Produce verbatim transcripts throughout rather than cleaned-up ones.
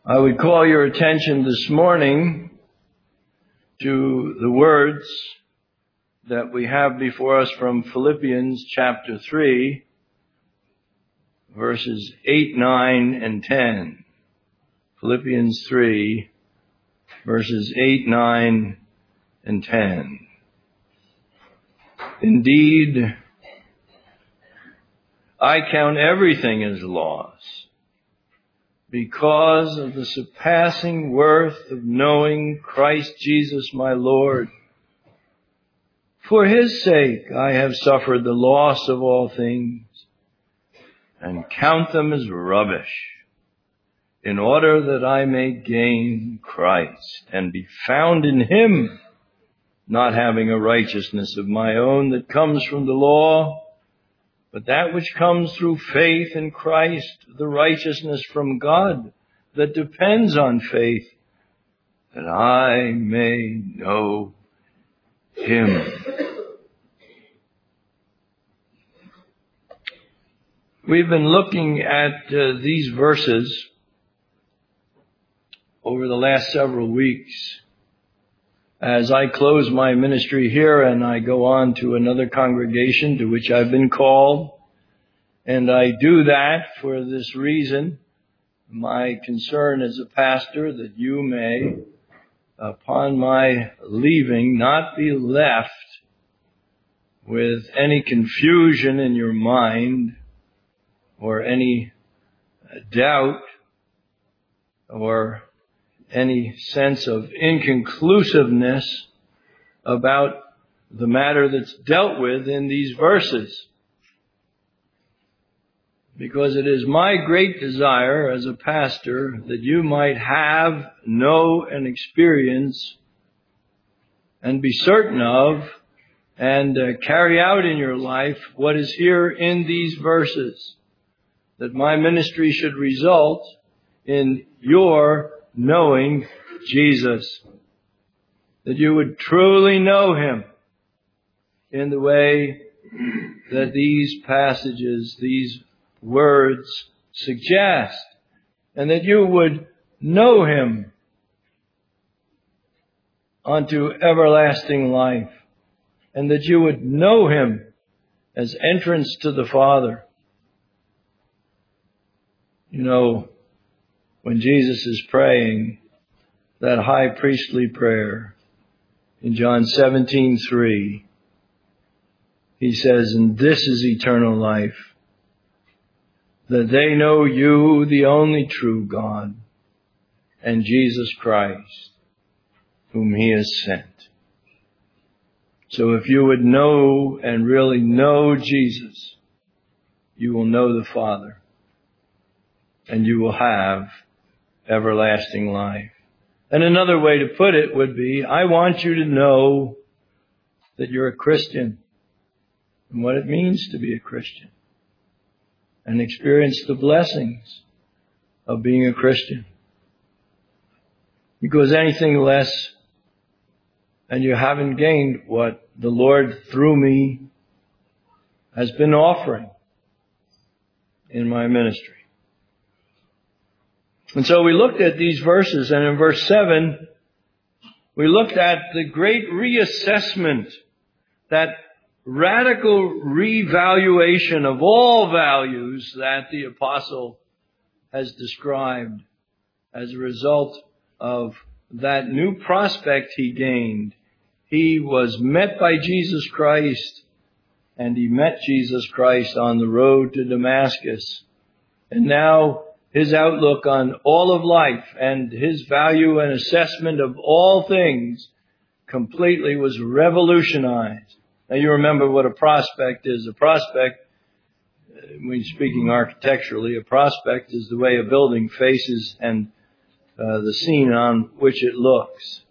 I would call your attention this morning to the words that we have before us from Philippians chapter three, verses eight, nine, and ten. Philippians three, verses eight, nine, and ten. Indeed, I count everything as loss, because of the surpassing worth of knowing Christ Jesus my Lord. For his sake I have suffered the loss of all things, and count them as rubbish, in order that I may gain Christ, and be found in him, not having a righteousness of my own that comes from the law, but that which comes through faith in Christ, the righteousness from God that depends on faith, that I may know him. We've been looking at uh, these verses over the last several weeks as I close my ministry here and I go on to another congregation to which I've been called. And I do that for this reason. My concern as a pastor that you may, upon my leaving, not be left with any confusion in your mind or any doubt or any sense of inconclusiveness about the matter that's dealt with in these verses. Because it is my great desire as a pastor that you might have, know, and experience and be certain of and uh, carry out in your life what is here in these verses. That my ministry should result in your knowing Jesus. That you would truly know him in the way that these passages, these words suggest. And that you would know him unto everlasting life. And that you would know him as entrance to the Father. You know, when Jesus is praying that high priestly prayer in John seventeen three, he says, and this is eternal life, that they know you, the only true God, and Jesus Christ, whom he has sent. So if you would know and really know Jesus, you will know the Father. And you will have everlasting life. And another way to put it would be, I want you to know that you're a Christian and what it means to be a Christian. And experience the blessings of being a Christian. Because anything less, and you haven't gained what the Lord through me has been offering in my ministry. And so we looked at these verses, and in verse seven, we looked at the great reassessment, that radical revaluation of all values that the apostle has described as a result of that new prospect he gained. He was met by Jesus Christ, and he met Jesus Christ on the road to Damascus. And now his outlook on all of life and his value and assessment of all things completely was revolutionized. Now you remember what a prospect is. A prospect, when speaking architecturally, a prospect is the way a building faces and uh, the scene on which it looks.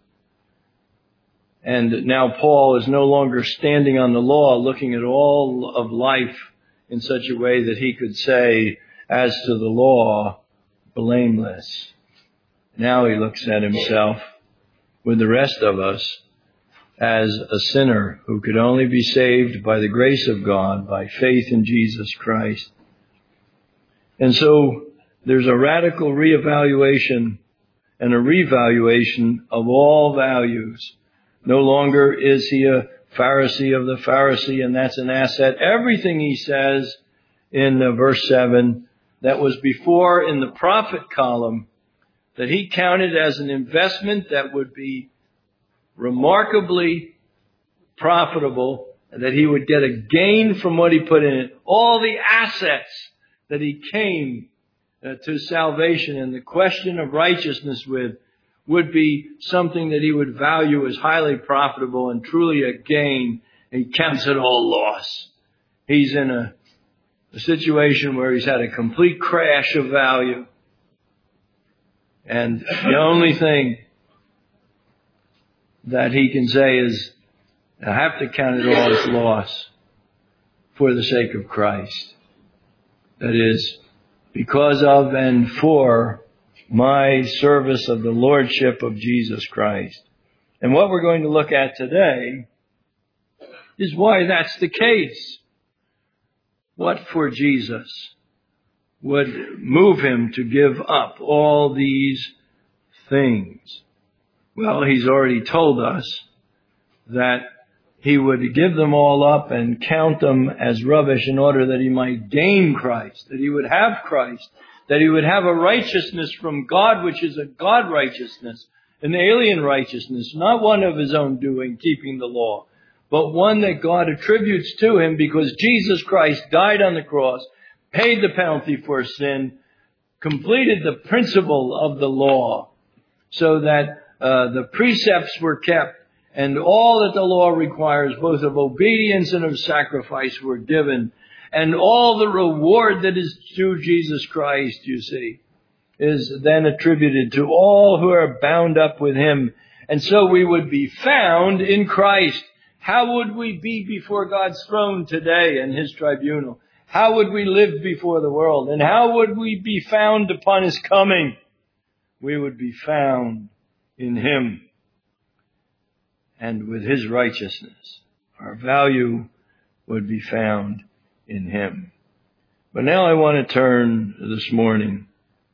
And now Paul is no longer standing on the law looking at all of life in such a way that he could say, as to the law, blameless. Now he looks at himself with the rest of us as a sinner who could only be saved by the grace of God, by faith in Jesus Christ. And so there's a radical reevaluation and a revaluation of all values. No longer is he a Pharisee of the Pharisee, and that's an asset. Everything he says in uh, verse seven that was before in the profit column, that he counted as an investment that would be remarkably profitable, and that he would get a gain from what he put in it. All the assets that he came uh, to salvation and the question of righteousness with would be something that he would value as highly profitable and truly a gain. He counts it all loss. He's in a, a situation where he's had a complete crash of value. And the only thing that he can say is, I have to count it all as loss for the sake of Christ. That is, because of and for my service of the Lordship of Jesus Christ. And what we're going to look at today is why that's the case. What for Jesus would move him to give up all these things? Well, he's already told us that he would give them all up and count them as rubbish in order that he might gain Christ, that he would have Christ, that he would have a righteousness from God, which is a God righteousness, an alien righteousness, not one of his own doing, keeping the law, but one that God attributes to him because Jesus Christ died on the cross, paid the penalty for sin, completed the principle of the law, so that uh, the precepts were kept, and all that the law requires, both of obedience and of sacrifice, were given. And all the reward that is due Jesus Christ, you see, is then attributed to all who are bound up with him. And so we would be found in Christ. How would we be before God's throne today and his tribunal? How would we live before the world? And how would we be found upon his coming? We would be found in him and with his righteousness. Our value would be found in him. But now I want to turn this morning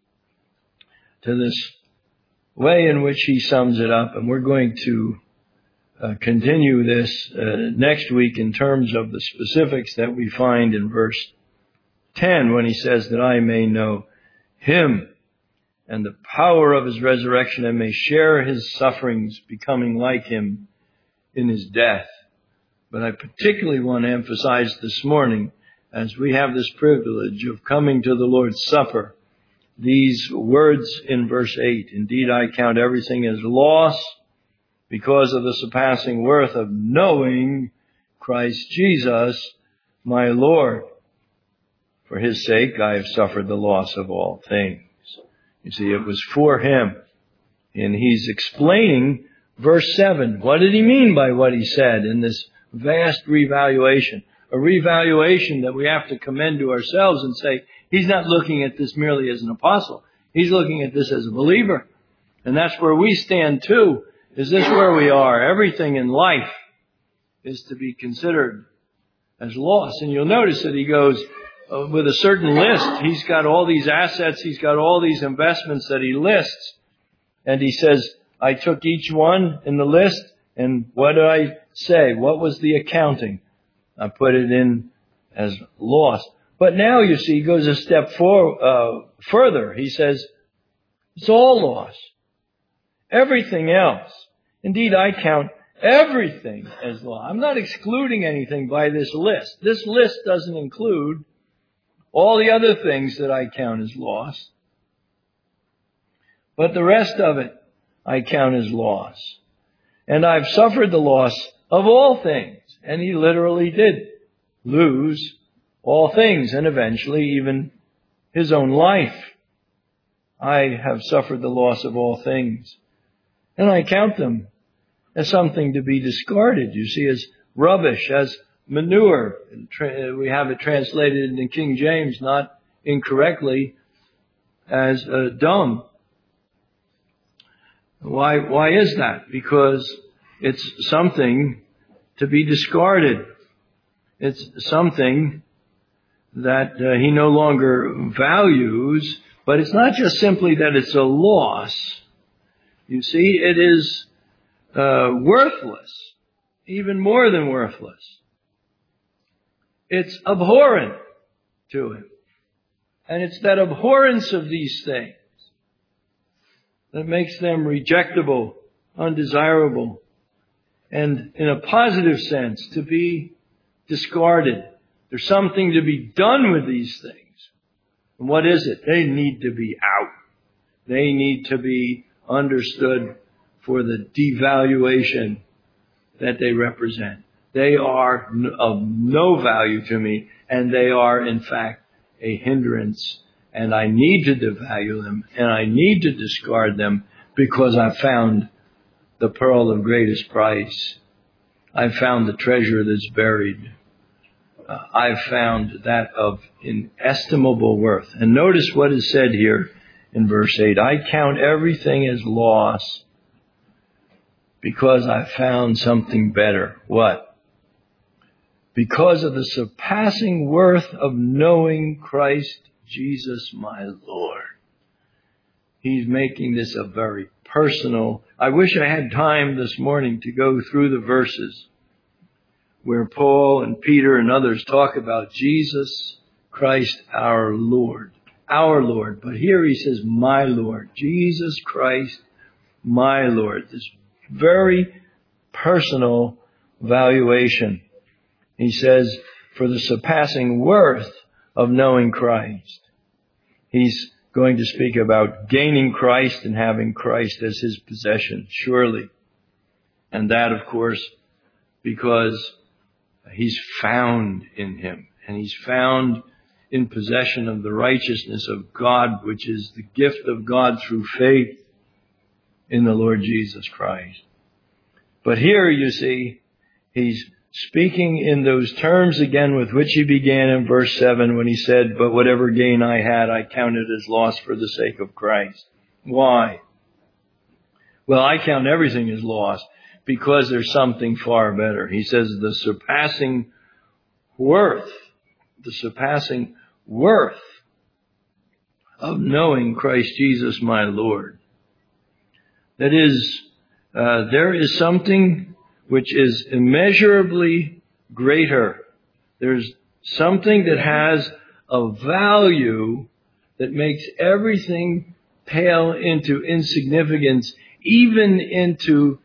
to this way in which he sums it up, and we're going to uh, continue this uh, next week in terms of the specifics that we find in verse ten when he says that I may know him and the power of his resurrection and may share his sufferings, becoming like him in his death. But I particularly want to emphasize this morning, as we have this privilege of coming to the Lord's Supper, these words in verse eight, indeed I count everything as loss because of the surpassing worth of knowing Christ Jesus, my Lord. For his sake I have suffered the loss of all things. You see, it was for him. And he's explaining verse seven. What did he mean by what he said in this vast revaluation? A revaluation that we have to commend to ourselves and say, he's not looking at this merely as an apostle. He's looking at this as a believer. And that's where we stand too. Is this where we are? Everything in life is to be considered as loss. And you'll notice that he goes uh, with a certain list. He's got all these assets. He's got all these investments that he lists. And he says, I took each one in the list. And what did I say? What was the accounting? I put it in as loss. But now, you see, he goes a step for, uh, further. He says, it's all loss. Everything else. Indeed, I count everything as loss. I'm not excluding anything by this list. This list doesn't include all the other things that I count as loss. But the rest of it, I count as loss. And I've suffered the loss of all things. And he literally did lose all things, and eventually even his own life. I have suffered the loss of all things. And I count them as something to be discarded. You see, as rubbish, as manure. We have it translated in King James, not incorrectly, as uh, dung. Why, why is that? Because it's something to be discarded. It's something that uh, he no longer values, but it's not just simply that it's a loss. You see, it is uh, worthless, even more than worthless. It's abhorrent to him. And it's that abhorrence of these things that makes them rejectable, undesirable, and in a positive sense, to be discarded. There's something to be done with these things. And what is it? They need to be out. They need to be understood for the devaluation that they represent. They are of no value to me, and they are, in fact, a hindrance. And I need to devalue them, and I need to discard them, because I found the pearl of greatest price. I found the treasure that's buried. Uh, I've found that of inestimable worth. And notice what is said here in verse eight. I count everything as loss because I found something better. What? Because of the surpassing worth of knowing Christ Jesus my Lord. He's making this a very personal. I wish I had time this morning to go through the verses where Paul and Peter and others talk about Jesus Christ our Lord. Our Lord. But here he says, my Lord. Jesus Christ, my Lord. This very personal valuation. He says, for the surpassing worth of knowing Christ. He's going to speak about gaining Christ and having Christ as his possession, surely. And that, of course, because he's found in him. And he's found in possession of the righteousness of God, which is the gift of God through faith in the Lord Jesus Christ. But here, you see, he's speaking in those terms again with which he began in verse seven when he said, but whatever gain I had, I counted as loss for the sake of Christ. Why? Well, I count everything as loss because there's something far better. He says the surpassing worth, the surpassing worth of knowing Christ Jesus my Lord. That is, uh, there is something which is immeasurably greater. There's something that has a value that makes everything pale into insignificance, even into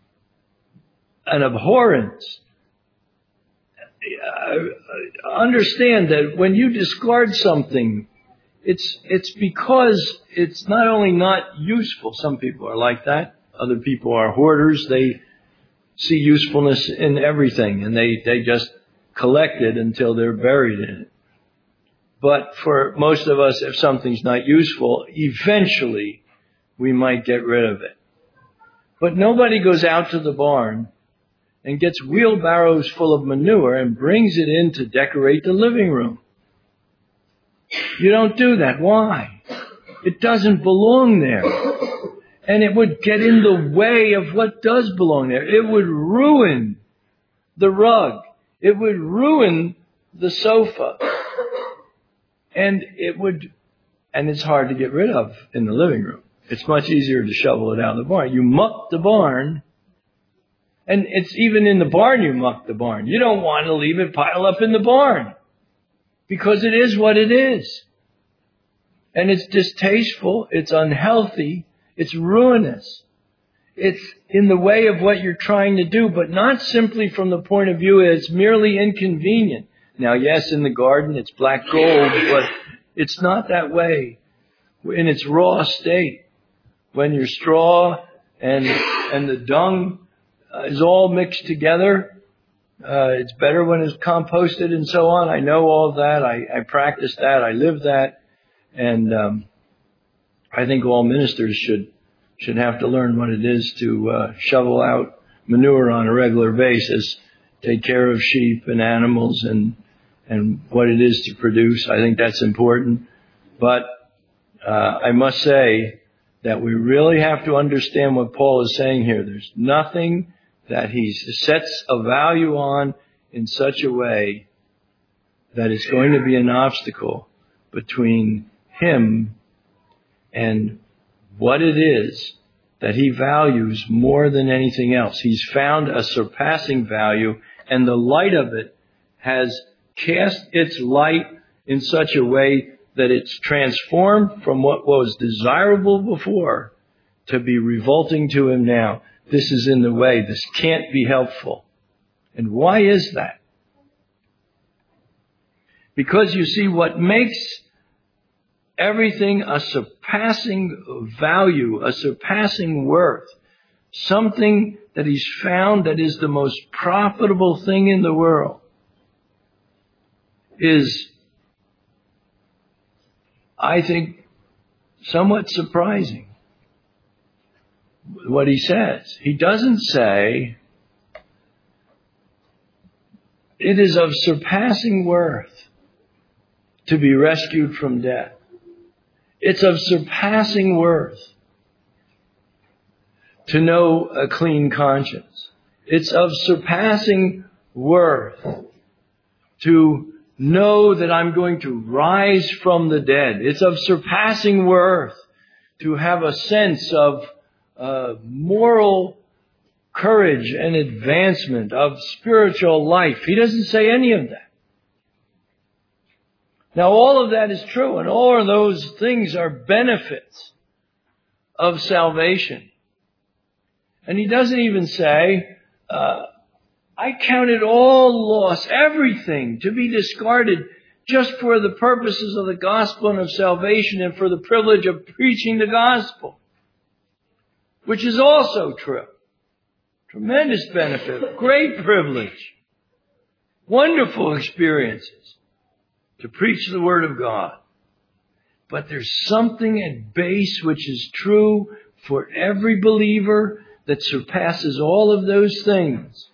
an abhorrence. Understand that when you discard something, it's it's because it's not only not useful. Some people are like that. Other people are hoarders. They see usefulness in everything, and they, they just collect it until they're buried in it. But for most of us, if something's not useful, eventually we might get rid of it. But nobody goes out to the barn and gets wheelbarrows full of manure and brings it in to decorate the living room. You don't do that. Why? It doesn't belong there. And it would get in the way of what does belong there. It would ruin the rug. It would ruin the sofa. And it would, and it's hard to get rid of in the living room. It's much easier to shovel it out of the barn. You muck the barn, and it's even in the barn you muck the barn. You don't want to leave it pile up in the barn because it is what it is. And it's distasteful. It's unhealthy. It's ruinous. It's in the way of what you're trying to do, but not simply from the point of view it's merely inconvenient. Now, yes, in the garden it's black gold, but it's not that way in its raw state. When your straw and and the dung uh, is all mixed together, uh, it's better when it's composted and so on. I know all that. I, I practice that. I live that. And um I think all ministers should should have to learn what it is to uh, shovel out manure on a regular basis, take care of sheep and animals and and what it is to produce. I think that's important. But uh, I must say that we really have to understand what Paul is saying here. There's nothing that he sets a value on in such a way that it's going to be an obstacle between him and what it is that he values more than anything else. He's found a surpassing value, and the light of it has cast its light in such a way that it's transformed from what was desirable before to be revolting to him now. This is in the way. This can't be helpful. And why is that? Because you see, what makes everything a surpassing value, a surpassing worth, something that he's found that is the most profitable thing in the world, is, I think, somewhat surprising. What he says. He doesn't say, it is of surpassing worth to be rescued from death. It's of surpassing worth to know a clean conscience. It's of surpassing worth to know that I'm going to rise from the dead. It's of surpassing worth to have a sense of uh, moral courage and advancement, of spiritual life. He doesn't say any of that. Now, all of that is true, and all of those things are benefits of salvation. And he doesn't even say, uh, I count it all loss, everything, to be discarded just for the purposes of the gospel and of salvation and for the privilege of preaching the gospel, which is also true. Tremendous benefit, great privilege, wonderful experiences to preach the Word of God. But there's something at base which is true for every believer that surpasses all of those things.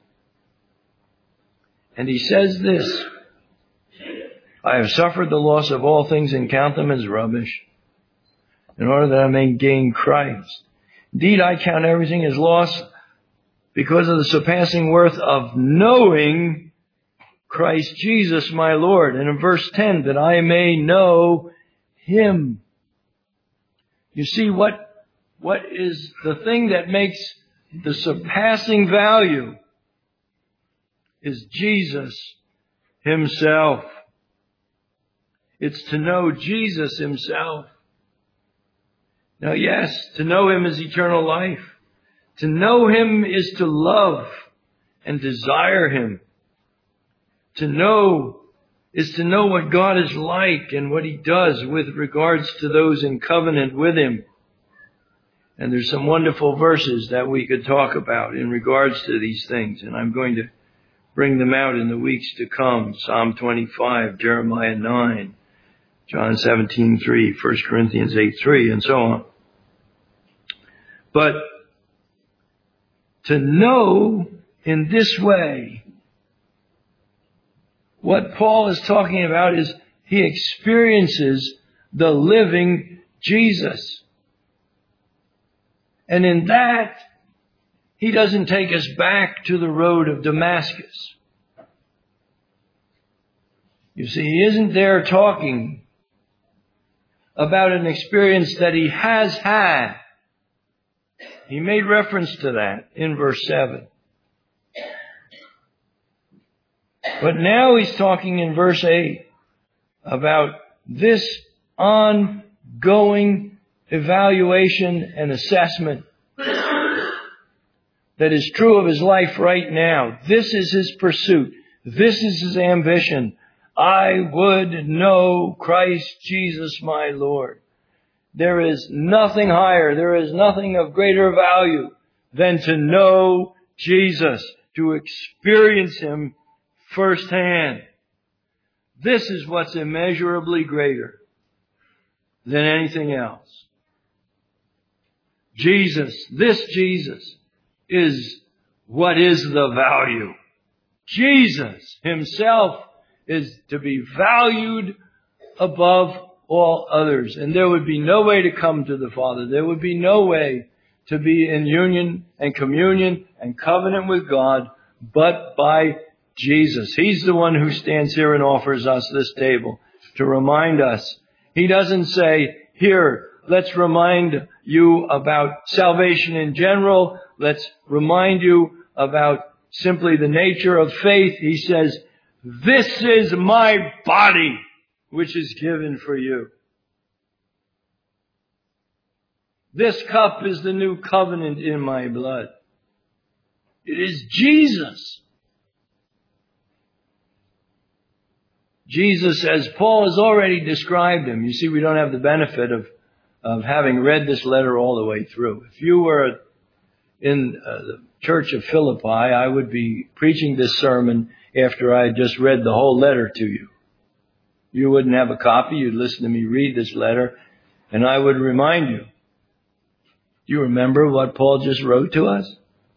And he says this, I have suffered the loss of all things and count them as rubbish, in order that I may gain Christ. Indeed, I count everything as loss because of the surpassing worth of knowing Christ Jesus my Lord. And in verse ten, that I may know Him. You see, what, what is the thing that makes the surpassing value is Jesus Himself. It's to know Jesus Himself. Now, yes, to know Him is eternal life. To know Him is to love and desire Him. To know is to know what God is like and what He does with regards to those in covenant with Him. And there's some wonderful verses that we could talk about in regards to these things. And I'm going to bring them out in the weeks to come. Psalm twenty-five, Jeremiah nine, John seventeen three, First Corinthians eight three, and so on. But to know in this way, what Paul is talking about is he experiences the living Jesus. And in that, he doesn't take us back to the road of Damascus. You see, he isn't there talking about an experience that he has had. He made reference to that in verse seven. But now he's talking in verse eight about this ongoing evaluation and assessment that is true of his life right now. This is his pursuit. This is his ambition. I would know Christ Jesus my Lord. There is nothing higher, there is nothing of greater value than to know Jesus, to experience Him firsthand. This is what's immeasurably greater than anything else. Jesus, this Jesus, is what is the value. Jesus Himself is to be valued above all others. And there would be no way to come to the Father. There would be no way to be in union and communion and covenant with God but by Jesus. He's the one who stands here and offers us this table to remind us. He doesn't say, here, let's remind you about salvation in general. Let's remind you about simply the nature of faith. He says, this is my body, which is given for you. This cup is the new covenant in my blood. It is Jesus. Jesus, as Paul has already described him. You see, we don't have the benefit of, of having read this letter all the way through. If you were in uh, the church of Philippi, I would be preaching this sermon after I had just read the whole letter to you. You wouldn't have a copy. You'd listen to me read this letter, and I would remind you. Do you remember what Paul just wrote to us?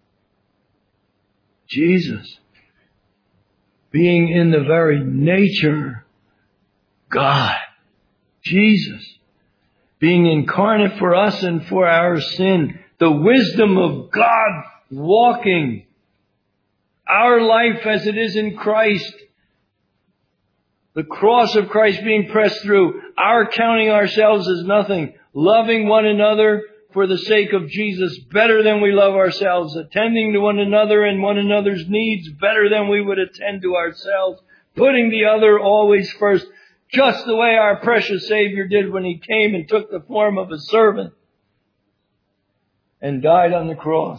Jesus, being in the very nature God. Jesus, being incarnate for us and for our sin. The wisdom of God walking our life as it is in Christ. The cross of Christ being pressed through. Our counting ourselves as nothing. Loving one another for the sake of Jesus better than we love ourselves. Attending to one another and one another's needs better than we would attend to ourselves. Putting the other always first. Just the way our precious Savior did when He came and took the form of a servant and died on the cross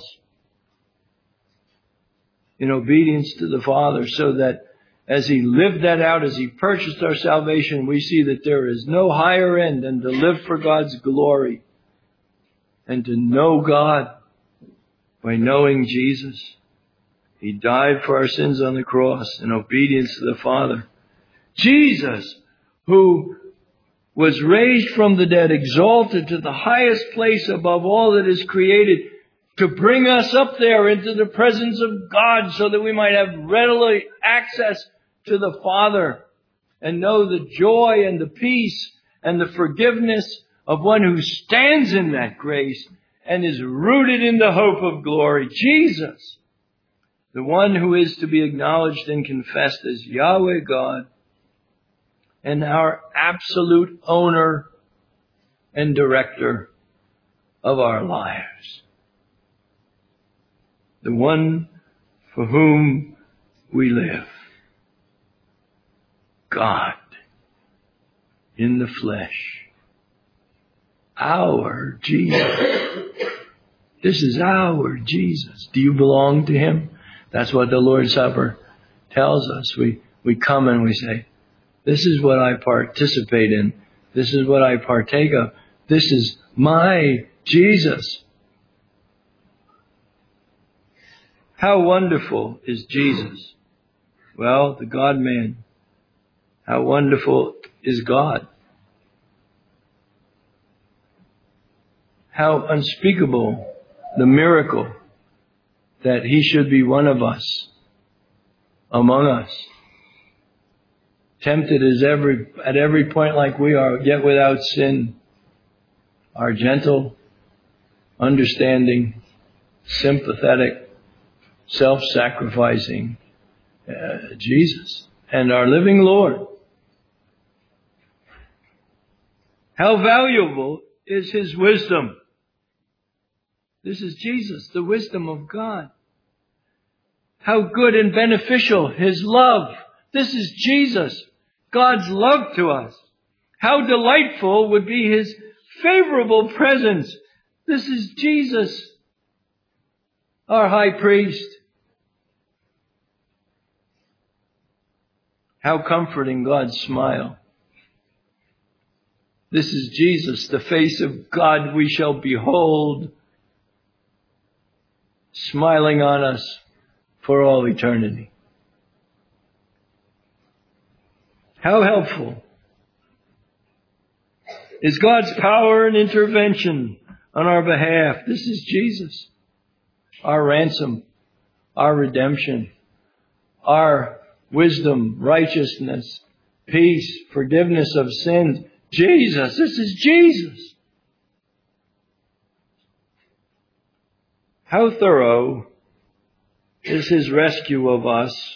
in obedience to the Father, so that as He lived that out, as He purchased our salvation, we see that there is no higher end than to live for God's glory and to know God by knowing Jesus. He died for our sins on the cross in obedience to the Father. Jesus, who was raised from the dead, exalted to the highest place above all that is created, to bring us up there into the presence of God so that we might have readily access to the Father and know the joy and the peace and the forgiveness of one who stands in that grace and is rooted in the hope of glory. Jesus, the one who is to be acknowledged and confessed as Yahweh God and our absolute owner and director of our lives. The one for whom we live. God in the flesh. Our Jesus. This is our Jesus. Do you belong to Him? That's what the Lord's Supper tells us. We, we come and we say, this is what I participate in. This is what I partake of. This is my Jesus. How wonderful is Jesus? Well, the God-man. How wonderful is God? How unspeakable the miracle that He should be one of us, among us. Tempted as every, at every point like we are, yet without sin. Our gentle, understanding, sympathetic, self-sacrificing uh, Jesus and our living Lord. How valuable is His wisdom? This is Jesus, the wisdom of God. How good and beneficial His love. This is Jesus, God's love to us. How delightful would be His favorable presence. This is Jesus, our high priest. How comforting God's smile. This is Jesus, the face of God we shall behold, smiling on us for all eternity. How helpful is God's power and intervention on our behalf. This is Jesus, our ransom, our redemption, our wisdom, righteousness, peace, forgiveness of sins. Jesus, this is Jesus. How thorough is His rescue of us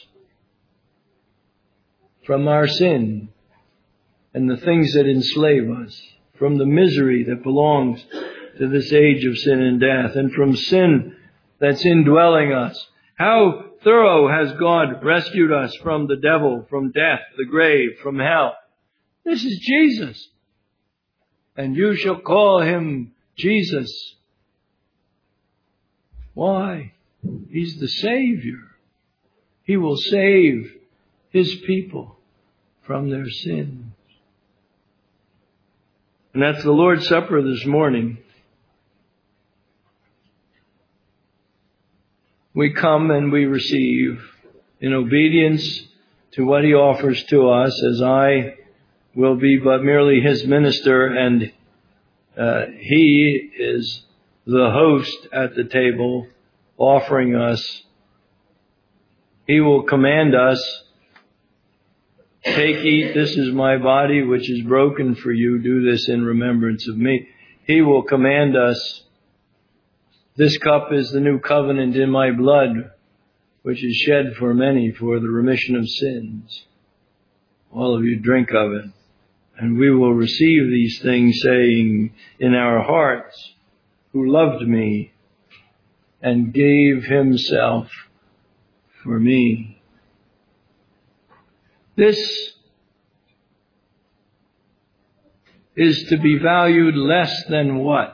from our sin and the things that enslave us, from the misery that belongs to this age of sin and death, and from sin that's indwelling us. How thorough has God rescued us from the devil, from death, the grave, from hell. This is Jesus. And you shall call him Jesus. Why? He's the Savior. He will save his people from their sins. And that's the Lord's Supper this morning. We come and we receive in obedience to what he offers to us, as I will be but merely his minister, and uh, he is the host at the table offering us. He will command us, take, eat, this is my body which is broken for you, do this in remembrance of me. He will command us, this cup is the new covenant in my blood, which is shed for many for the remission of sins. All of you drink of it. And we will receive these things, saying in our hearts, who loved me and gave himself for me. This is to be valued less than what?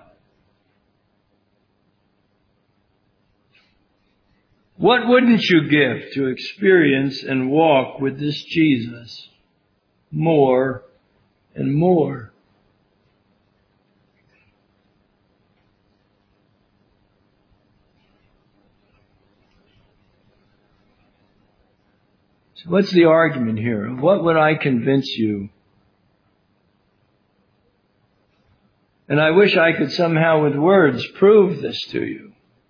What wouldn't you give to experience and walk with this Jesus more and more? So what's the argument here? What would I convince you? And I wish I could somehow with words prove this to you.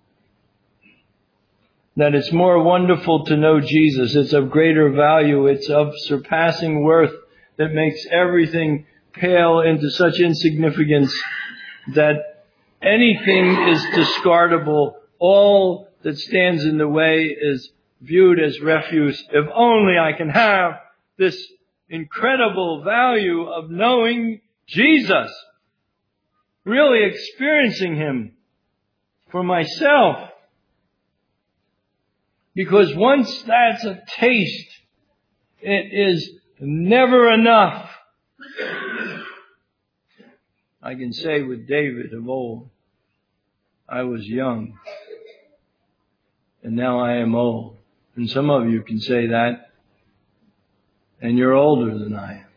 That it's more wonderful to know Jesus. It's of greater value. It's of surpassing worth that makes everything pale into such insignificance that anything is discardable. All that stands in the way is viewed as refuse. If only I can have this incredible value of knowing Jesus, really experiencing him for myself. Because once that's a taste, it is never enough. I can say with David of old, I was young, and now I am old. And some of you can say that, and you're older than I am.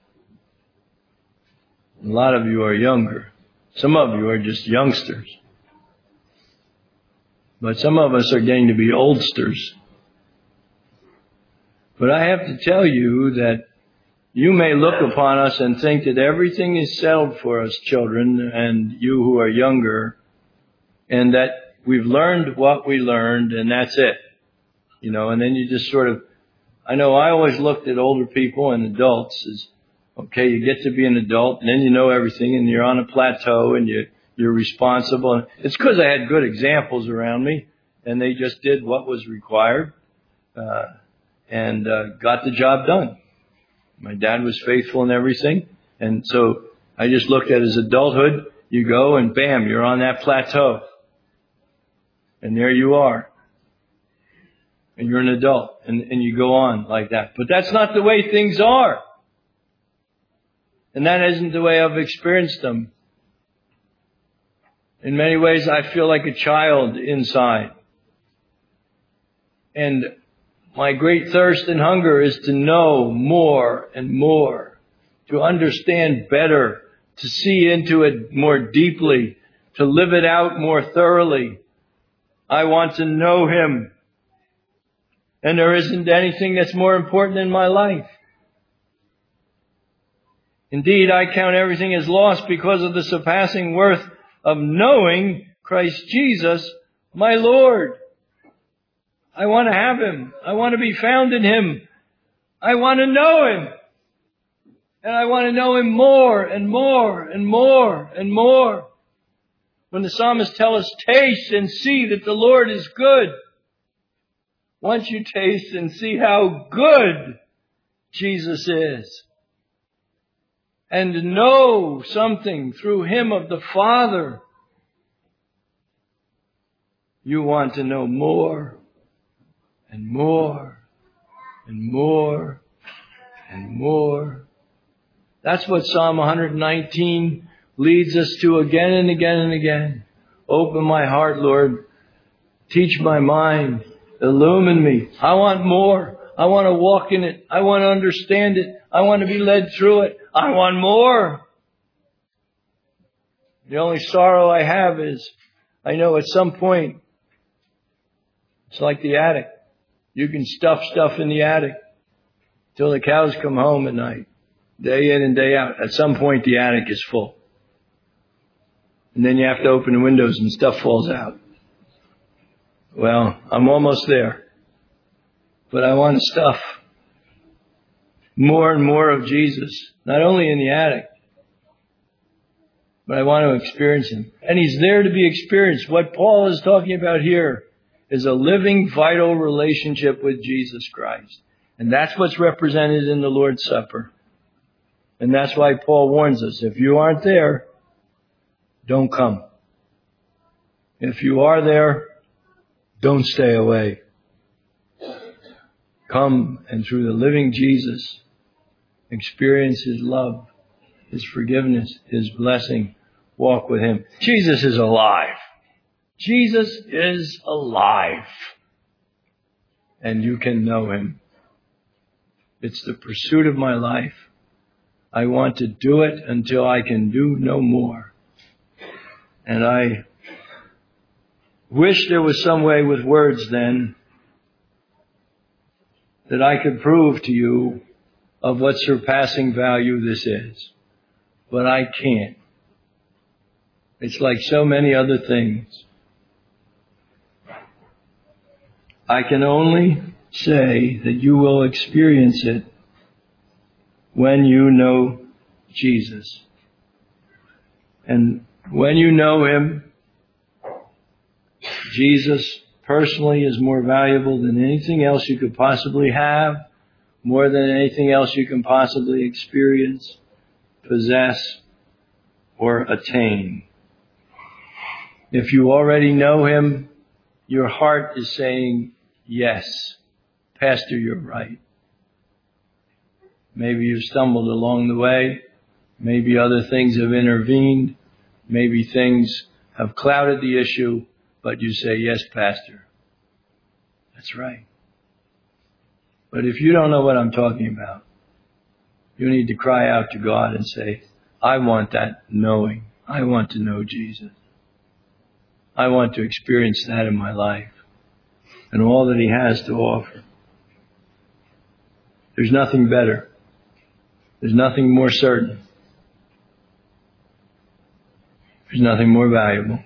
A lot of you are younger. Some of you are just youngsters. But some of us are getting to be oldsters. But I have to tell you that you may look upon us and think that everything is settled for us, children, and you who are younger, and that we've learned what we learned, and that's it. You know, and then you just sort of, I know I always looked at older people and adults as, okay, you get to be an adult, and then you know everything, and you're on a plateau, and you, you're responsible. And it's because I had good examples around me, and they just did what was required. Uh, and uh, got the job done. My dad was faithful in everything. And so I just looked at his adulthood. You go and bam, you're on that plateau. And there you are. And you're an adult. And, and you go on like that. But that's not the way things are. And that isn't the way I've experienced them. In many ways, I feel like a child inside. And my great thirst and hunger is to know more and more, to understand better, to see into it more deeply, to live it out more thoroughly. I want to know him. And there isn't anything that's more important in my life. Indeed, I count everything as lost because of the surpassing worth of knowing Christ Jesus, my Lord. I want to have him. I want to be found in him. I want to know him. And I want to know him more and more and more and more. When the psalmist tells us, taste and see that the Lord is good. Once you taste and see how good Jesus is, and know something through him of the Father, You want to know more and more and more and more. That's what Psalm one nineteen leads us to again and again and again. Open my heart, Lord. Teach my mind. Illumine me. I want more. I want to walk in it. I want to understand it. I want to be led through it. I want more. The only sorrow I have is I know at some point it's like the attic. You can stuff stuff in the attic till the cows come home at night, day in and day out. At some point the attic is full. And then you have to open the windows and stuff falls out. Well, I'm almost there. But I want to stuff more and more of Jesus, not only in the attic, but I want to experience Him. And He's there to be experienced. What Paul is talking about here is a living, vital relationship with Jesus Christ. And that's what's represented in the Lord's Supper. And that's why Paul warns us, if you aren't there, don't come. If you are there, don't stay away. Come and through the living Jesus, experience His love, His forgiveness, His blessing. Walk with Him. Jesus is alive. Jesus is alive. And you can know Him. It's the pursuit of my life. I want to do it until I can do no more. And I wish there was some way with words then that I could prove to you of what surpassing value this is. But I can't. It's like so many other things. I can only say that you will experience it when you know Jesus. And when you know Him, Jesus personally is more valuable than anything else you could possibly have, more than anything else you can possibly experience, possess, or attain. If you already know Him, your heart is saying, yes, Pastor, you're right. Maybe you've stumbled along the way. Maybe other things have intervened. Maybe things have clouded the issue. But you say, yes, Pastor. That's right. But if you don't know what I'm talking about, you need to cry out to God and say, I want that knowing. I want to know Jesus. I want to experience that in my life and all that He has to offer. There's nothing better. There's nothing more certain. There's nothing more valuable.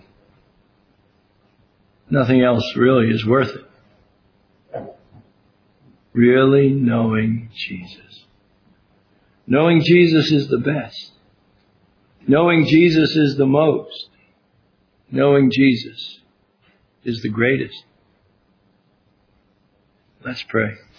Nothing else really is worth it. Really knowing Jesus. Knowing Jesus is the best. Knowing Jesus is the most. Knowing Jesus is the greatest. Let's pray.